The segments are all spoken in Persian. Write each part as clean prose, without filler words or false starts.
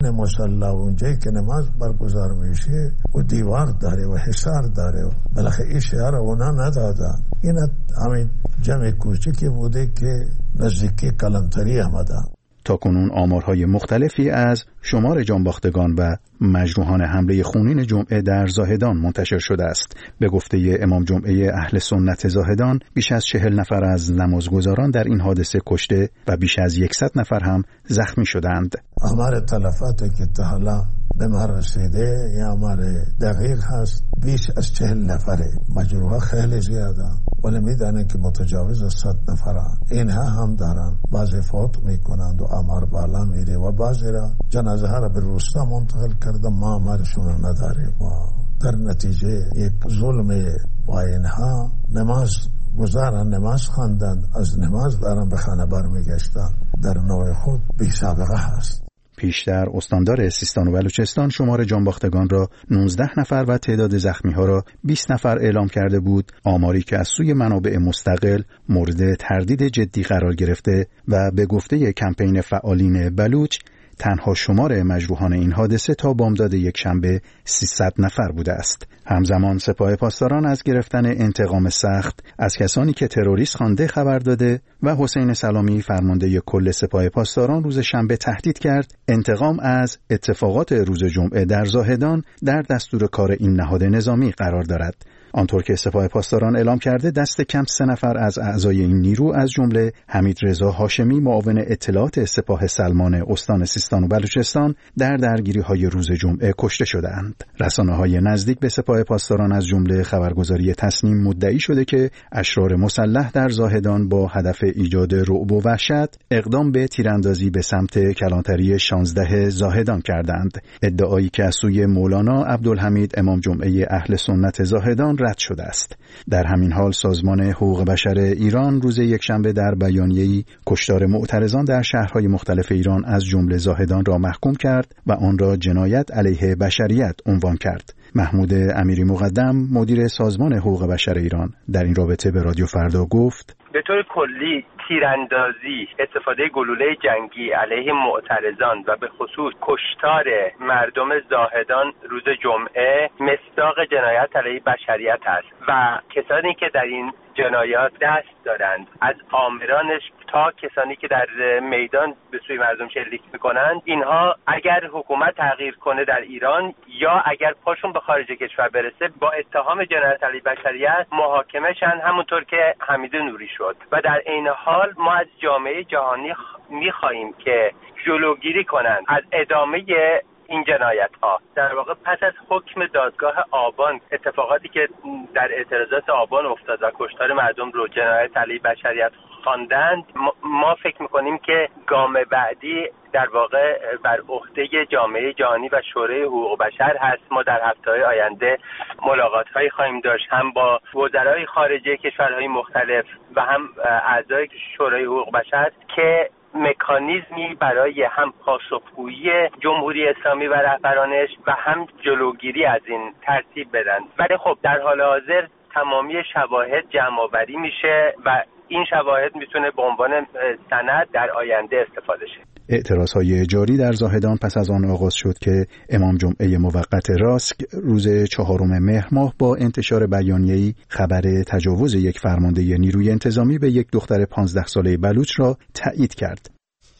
میدان مسلح اونجایی که نماز برگزار میشه و دیوار داره و حصار داره، بالاخره این شعار اونا ندادن. این همین جمع کوچکی بوده که نزدیکی کلانتری آمده. تاکنون آمارهای مختلفی از شمار جانباختگان و مجروحان حمله خونین جمعه در زاهدان منتشر شده است. به گفته امام جمعه اهل سنت زاهدان، بیش از 40 نفر از نمازگزاران در این حادثه کشته و بیش از 100 نفر هم زخمی شدند. آمار تلفاتی که تا حالا به ما رسیده یا آمار دقیق هست، بیش از 40 نفره. مجروحا خیلی زیاده، ولی میدانن که متجاوز 100 نفره. اینها هم دارن، بعضی فوت میکنند و آمار بالا میره و بعضی را جنازه ها را به روستا منتقل کرده، ما آمارشون نداریم. در نتیجه یک ظلم و اینها نماز گذارن، نماز خواندن، از نماز دارن به خانه برمیگشتن، در نوع خود بی سابقه هست. پیشتر استاندار سیستان و بلوچستان شمار جانباختگان را 19 نفر و تعداد زخمی‌ها را 20 نفر اعلام کرده بود، آماری که از سوی منابع مستقل مورد تردید جدی قرار گرفته و به گفته کمپین فعالین بلوچ تنها شمار مجروحان این حادثه تا بامداد یکشنبه 300 نفر بوده است. همزمان سپاه پاسداران از گرفتن انتقام سخت از کسانی که تروریست خوانده خبر داده و حسین سلامی فرمانده کل سپاه پاسداران روز شنبه تهدید کرد انتقام از اتفاقات روز جمعه در زاهدان در دستور کار این نهاد نظامی قرار دارد. آنطور که سپاه پاسداران اعلام کرده، دست کم 3 نفر از اعضای این نیرو از جمله حمیدرضا هاشمی معاون اطلاعات سپاه سلمان استان سیستان و بلوچستان در درگیری‌های روز جمعه کشته شدند. رسانه‌های نزدیک به سپاه پاسداران از جمله خبرگزاری تصنیم مدعی شده که اشرار مسلح در زاهدان با هدف ایجاد رعب و وحشت اقدام به تیراندازی به سمت کلانتری 16 زاهدان کردند. ادعایی که از سوی مولانا عبدالحمید امام جمعه اهل سنت زاهدان رد شده است. در همین حال سازمان حقوق بشر ایران روز یکشنبه در بیانیه‌ای کشتار معترضان در شهرهای مختلف ایران از جمله زاهدان را محکوم کرد و آن را جنایت علیه بشریت عنوان کرد. محمود امیری مقدم مدیر سازمان حقوق بشر ایران در این رابطه به رادیو فردا گفت: به طور کلی تیراندازی، استفاده گلوله جنگی علیه معترضان و به خصوص کشتار مردم زاهدان روز جمعه مصداق جنایت علیه بشریت است و کسانی که در این جنایات دست دارند، از آمرانش تا کسانی که در میدان به سوی مردم شلیک میکنند، اینها اگر حکومت تغییر کنه در ایران یا اگر پاشون به خارج کشور برسه با اتهام جنایت علیه بشریت محاکمه شن، همونطور که حمید نوری شد. و در عین حال ما از جامعه جهانی میخواهیم که جلوگیری کنند از ادامه این جنایت ها. در واقع پس از حکم دادگاه آبان، اتفاقاتی که در اعتراضات آبان افتاد و کشتار مردم رو جنایت علیه بشریت خواندند، ما فکر میکنیم که گام بعدی در واقع بر عهده جامعه جهانی و شورای حقوق بشر هست. ما در هفته‌های آینده ملاقات‌هایی خواهیم داشت، هم با وزرای خارجه کشورهای مختلف و هم اعضای شورای حقوق بشر، که مکانیزمی برای هم پاسخگویی جمهوری اسلامی و رهبرانش و هم جلوگیری از این ترتیب بدن. ولی خب در حال حاضر تمامی شواهد جمع‌آوری میشه و این شواهد میتونه به عنوان سند در آینده استفاده شه. اعتراضهای جاری در زاهدان پس از آن آغاز شد که امام جمعه موقت راسک روز 4 مهر ماه با انتشار بیانیه‌ای خبر تجاوز یک فرمانده نیروی انتظامی به یک دختر 15 ساله بلوچ را تایید کرد.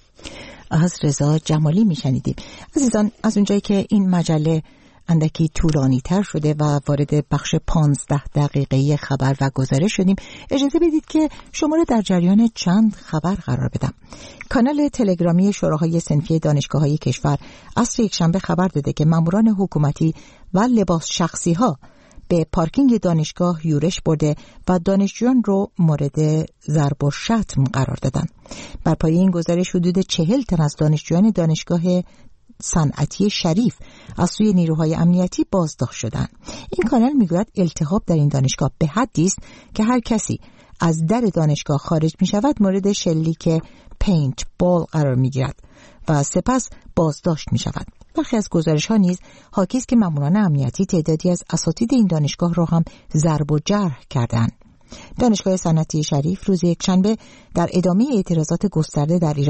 از رضا جمالی میشنیدیم. عزیزان، از اونجایی که این مجله اندکی طولانی تر شده و وارد بخش 15 دقیقه‌ای خبر و گزارش شدیم، اجازه بدید که شما را در جریان چند خبر قرار بدم. کانال تلگرامی شوراهای صنفی دانشگاه‌های کشور عصر یکشنبه خبر داده که ماموران حکومتی و لباس شخصی‌ها به پارکینگ دانشگاه یورش برده و دانشجویان رو مورد ضرب و شتم قرار دادن. بر پایه این گزارش حدود 40 تن از دانشجویان دانشگاه صنعتی شریف از سوی نیروهای امنیتی بازداشت شدند. این کانال میگوید التهاب در این دانشگاه به حدی است که هر کسی از در دانشگاه خارج می شود مورد شلیک پینت بال قرار می گیرد و سپس بازداشت می شود. برخی از گزارش ها نیز حاکی است که ماموران امنیتی تعدادی از اساتید این دانشگاه را هم ضرب و جرح کردند. دانشگاه صنعتی شریف روز یکشنبه در ادامه اعتراضات گسترده در ایران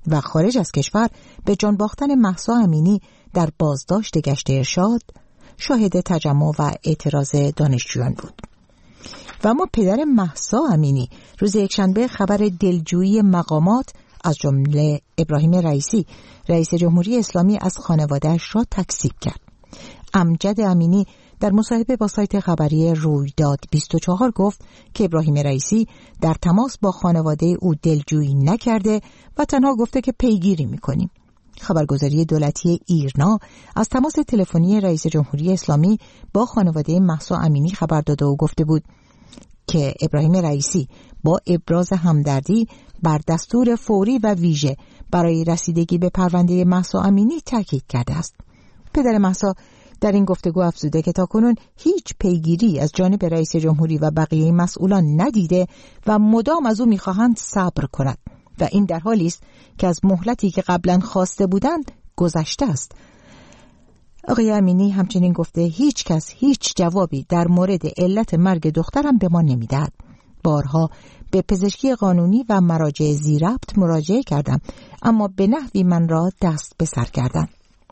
و خارج از کشور به جان باختن مهسا امینی در بازداشت گشت ارشاد شاهد تجمع و اعتراض دانشجویان بود. و اما پدر مهسا امینی روز یکشنبه خبر دلجویی مقامات از جمله ابراهیم رئیسی رئیس جمهوری اسلامی از خانواده‌اش را تکذیب کرد. امجد امینی در مصاحبه با سایت خبری رویداد 24 گفت که ابراهیم رئیسی در تماس با خانواده او دلجویی نکرده و تنها گفته که پیگیری می‌کنیم. خبرگزاری دولتی ایرنا از تماس تلفنی رئیس جمهوری اسلامی با خانواده مهسا امینی خبر داده و گفته بود که ابراهیم رئیسی با ابراز همدردی بر دستور فوری و ویژه برای رسیدگی به پرونده مهسا امینی تاکید کرده است. پدر مهسا در این گفتگو افزوده که تاکنون هیچ پیگیری از جانب رئیس جمهوری و بقیه مسئولان ندیده و مدام از او می‌خواهند صبر کند و این در حالی است که از مهلتی که قبلا خواسته بودند گذشته است. آقای امینی همچنین گفته هیچ کس هیچ جوابی در مورد علت مرگ دخترم به ما نمیدهد. بارها به پزشکی قانونی و مراجع ذی‌ربط مراجعه کردم اما به نحوی من را دست به سر کردند.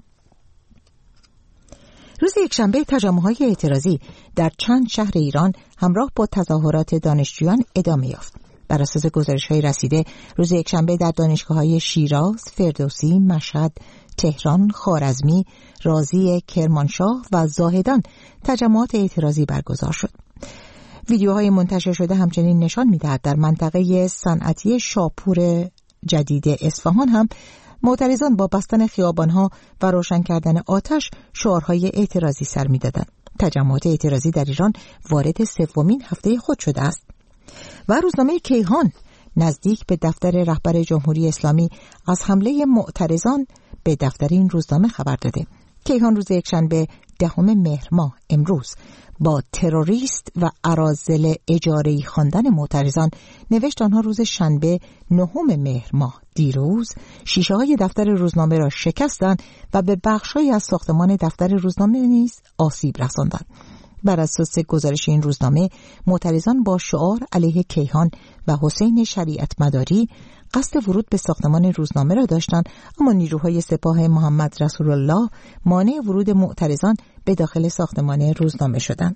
روز یکشنبه تجمع‌های اعتراضی در چند شهر ایران همراه با تظاهرات دانشجویان ادامه یافت. بر اساس گزارش‌های رسیده روز یکشنبه در دانشگاه‌های شیراز، فردوسی، مشهد، تهران، خوارزمی، رازی، کرمانشاه و زاهدان تجمعات اعتراضی برگزار شد. ویدیوهای منتشر شده همچنین نشان می‌دهد در منطقه صنعتی شاپور جدید اصفهان هم معترضان با بستن خیابان‌ها و روشن کردن آتش شعارهای اعتراضی سر می‌دادند. تجمعات اعتراضی در ایران وارد سومین هفته خود شده است. و روزنامه کیهان نزدیک به دفتر رهبر جمهوری اسلامی از حمله معترضان به دفتر این روزنامه خبر داده. کیهان روز یکشنبه 10 مهر ماه امروز با تروریست و اراذل اجاره‌ای خواندن معترضان نوشت آنها روز شنبه 9 مهر ماه دیروز شیشه‌های دفتر روزنامه را شکستند و به بخش‌هایی از ساختمان دفتر روزنامه نیز آسیب رساندند. بر اساس گزارش این روزنامه معترضان با شعار علیه کیهان و حسین شریعت مداری قصد ورود به ساختمان روزنامه را داشتند اما نیروهای سپاه محمد رسول الله مانع ورود معترضان به داخل ساختمان روزنامه شدند.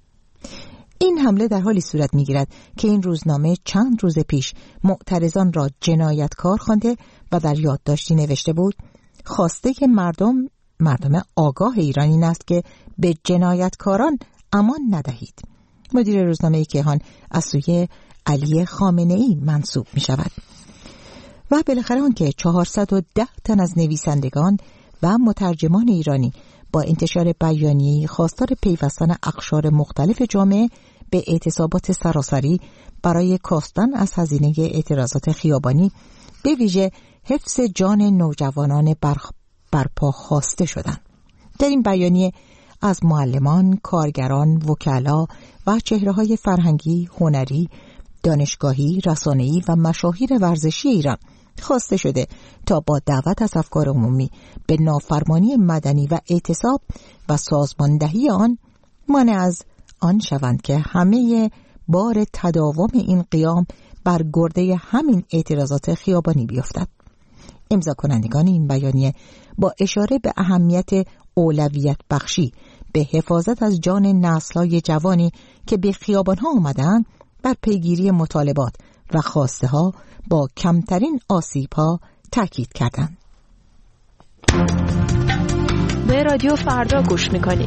این حمله در حالی صورت می‌گیرد که این روزنامه چند روز پیش معترضان را جنایتکار خوانده و در یادداشتی نوشته بود خواسته که مردم آگاه ایران این است که به جنایتکاران امان ندهید. مدیر روزنامه کیهان از سوی علی خامنه‌ای منصوب می شود. و بالاخره آنکه 410 تن از نویسندگان و مترجمان ایرانی با انتشار بیانیه‌ای خواستار پیوستن اقشار مختلف جامعه به اعتصابات سراسری برای کاستن از هزینه اعتراضات خیابانی به ویژه حفظ جان نوجوانان برپا خواسته شدند. در این بیانیه از معلمان، کارگران، وکلا و چهره‌های فرهنگی، هنری، دانشگاهی، رسانه‌ای و مشاهیر ورزشی ایران خواسته شده تا با دعوت از افکار عمومی به نافرمانی مدنی و اعتصاب و سازماندهی آن مانع از آن شوند که همه بار تداوم این قیام بر گرده همین اعتراضات خیابانی بیفتد. امضا کنندگان این بیانیه با اشاره به اهمیت اولویت بخشی به حفاظت از جان نسل‌های جوانی که به خیابان‌ها آمدند بر پیگیری مطالبات و خواسته ها با کمترین آسیب ها تاکید کردند. به رادیو فردا گوش میکنید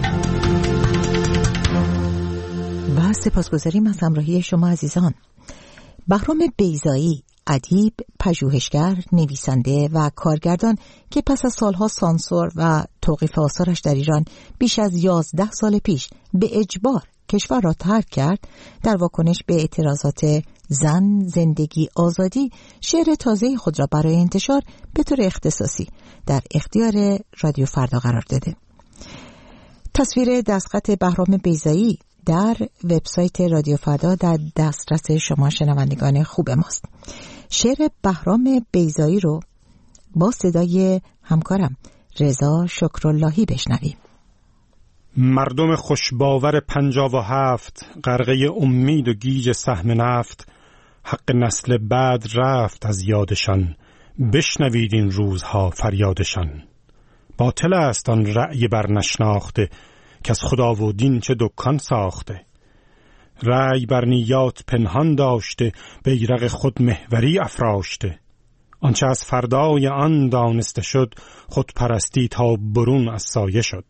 و سپاسگزاریم از همراهی شما عزیزان. بهرام بیضایی، ادیب، پژوهشگر، نویسنده و کارگردان که پس از سالها سانسور و توقیف آثارش در ایران بیش از 11 سال پیش به اجبار کشور را ترک کرد، در واکنش به اعتراضات زن، زندگی، آزادی شعر تازه خود را برای انتشار به طور اختصاصی در اختیار رادیو فردا قرار داده. تصویر دستخط بهرام بیضایی در وبسایت رادیو فردا در دسترس شما شنوندگان خوب ماست. شعر بهرام بیضایی رو با صدای همکارم رضا شکراللهی بشنویم. مردم خوشباور 57 غرقه امید و گیج سهم نفت، حق نسل بعد رفت از یادشان، بشنوید این روزها فریادشان. باطل است آن رأی برنشناخته، که از خدا و دین چه دکان ساخته. رأی بر نیات پنهان داشته، بیرق خود محوری افراشته. آنچه از فردای آن دانسته شد، خود پرستی تا برون از سایه شد.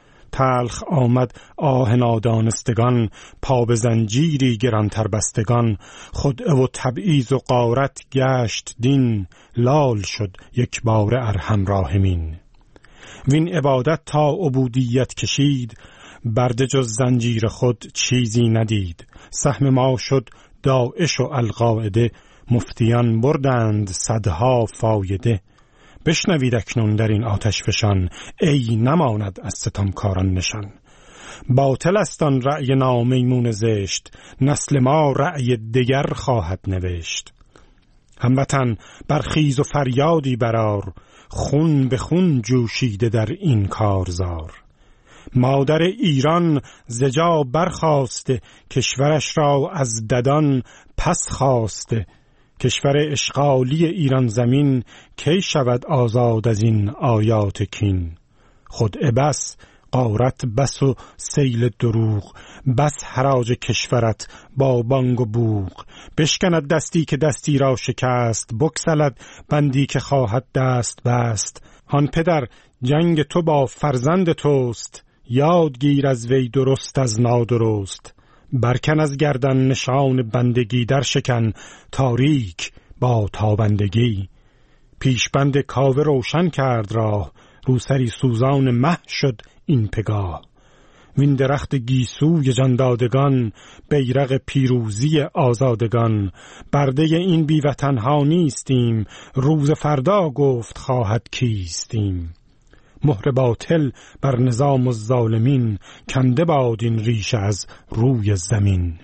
تلخ آمد آه نادانستگان، پا به زنجیری گرانتر بستگان. خدعه و تبعیض و غارت گشت دین، لال شد یک بار ارحم راحمین. وین عبادت تا عبودیت کشید، برده جز زنجیر خود چیزی ندید. سهم ما شد داعش و القاعده، مفتیان بردند صدها فایده. بشنوید اکنون در این آتش فشان، ای نماند از ستمکاران نشان. باطل است آن رأی نامیمون زشت، نسل ما رأی دگر خواهد نوشت. هموطن برخیز و فریادی برار، خون به خون جوشیده در این کارزار. مادر ایران زجا برخاسته، کشورش را از ددان پس خواسته. کشور اشغالی ایران زمین، کی شود آزاد از این آیات کین. خدعه بس، غارت بس و سیل دروغ، بس حراج کشورت با بانگ و بوق. بشکند دستی که دستی را شکست، بکسلد بندی که خواهد دست بست. هان پدر جنگ تو با فرزند توست، یادگیر از وی درست از نادرست. برکن از گردن نشان بندگی، در شکن تاریک با تابندگی. پیشبند کاوه روشن کرد راه، روسری سوزان مه شد این پگاه. وین درخت گیسوی جاندادگان، بیرق پیروزی آزادگان. برده این بیوطنها نیستیم، روز فردا گفت خواهد کیستیم. مهر باطل بر نظام الظالمین، کنده باد این ریشه از روی زمین.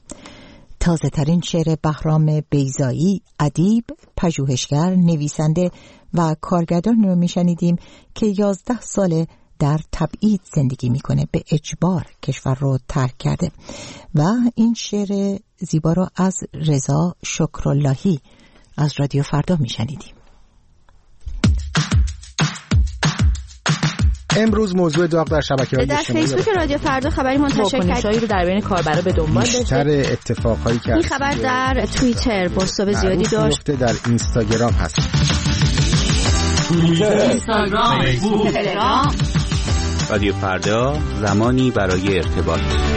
تازه ترین شعر بهرام بیضایی، ادیب، پژوهشگر، نویسنده و کارگردان رو میشنیدیم که 11 ساله در تبعید زندگی میکنه، به اجبار کشور رو ترک کرده. و این شعر زیبا رو از رضا شکراللهی از رادیو فردا میشنیدیم. امروز موضوع داغ در شبکه‌های اجتماعی در فیسبوک رادیو فردا خبری منتشر کرد رو در بین کاربرا به دنبال داشته. بیشتر اتفاقایی که این خبر در توییتر بازتاب زیادی داشت. در اینستاگرام هست. توییتر، اینستاگرام، فیسبوک، تلگرام. رادیو فردا، زمانی برای ارتباط.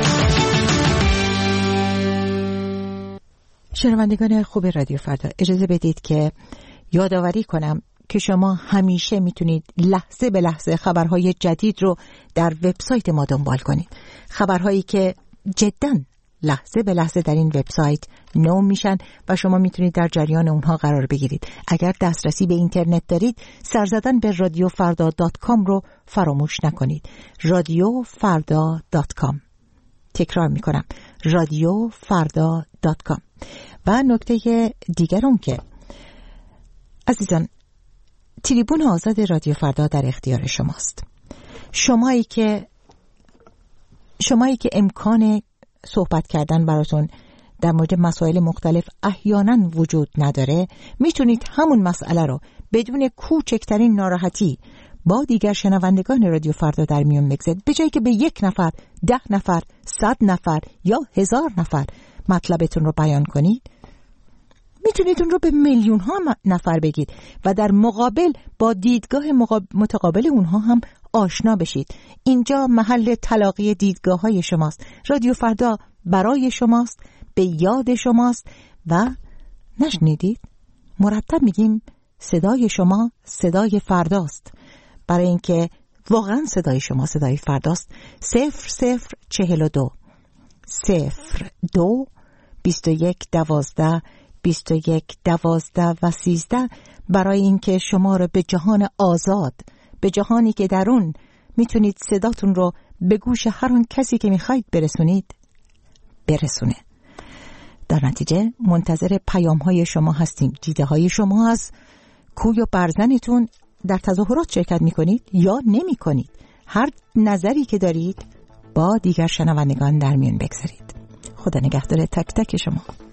شنوندگان خوب رادیو فردا، اجازه بدید که یادآوری کنم که شما همیشه میتونید لحظه به لحظه خبرهای جدید رو در وبسایت ما دنبال کنید. خبرهایی که جداً لحظه به لحظه در این وبسایت نو میشن و شما میتونید در جریان اونها قرار بگیرید. اگر دسترسی به اینترنت دارید، سر زدن به radiofarda.com رو فراموش نکنید. radiofarda.com. تکرار میکنم، radiofarda.com. و نکته دیگر اون که عزیزان، تریبون آزاد رادیو فردا در اختیار شماست. شمایی که امکان صحبت کردن براتون در مورد مسائل مختلف احیانا وجود نداره، میتونید همون مسئله رو بدون کوچکترین ناراحتی با دیگر شنوندگان رادیو فردا در میون بگذارید. به جایی که به 1 نفر، 10 نفر، 100 نفر یا 1000 نفر مطلبتون رو بیان کنید، میتونید اون رو به میلیون ها نفر بگید و در مقابل با دیدگاه متقابل اونها هم آشنا بشید. اینجا محل تلاقی دیدگاه های شماست. رادیو فردا برای شماست، به یاد شماست. و نشنیدید؟ مرتب میگیم صدای شما صدای فرداست، برای اینکه واقعا صدای شما صدای فرداست. 0042 02 21 12 21 12 و 13 برای اینکه شما رو به جهان آزاد، به جهانی که در اون میتونید صداتون رو به گوش هر اون کسی که میخواید برسونید برسونه. در نتیجه منتظر پیام های شما هستیم. دیده های شما از کوی و برزنتون در تظاهرات شرکت میکنید یا نمی کنید. هر نظری که دارید با دیگر شنوندگان در میون بگذارید. خدا نگهدار تک تک شما.